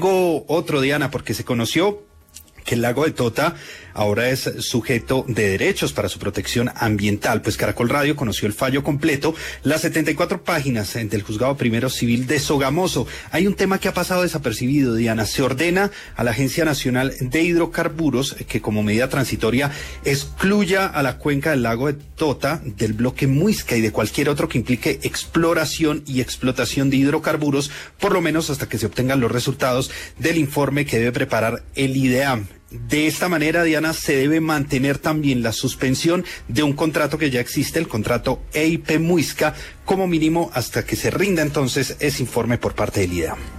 otro, Diana, porque se conoció que el lago de Tota ahora es sujeto de derechos para su protección ambiental. Pues Caracol Radio conoció el fallo completo, las 74 páginas del Juzgado Primero Civil de Sogamoso. Hay un tema que ha pasado desapercibido, Diana. Se ordena a la Agencia Nacional de Hidrocarburos que como medida transitoria excluya a la cuenca del lago de Tota del bloque Muisca y de cualquier otro que implique exploración y explotación de hidrocarburos, por lo menos hasta que se obtengan los resultados del informe que debe preparar el IDEAM. De esta manera, Diana, se debe mantener también la suspensión de un contrato que ya existe, el contrato EIP Muisca, como mínimo hasta que se rinda entonces ese informe por parte del IDEAM.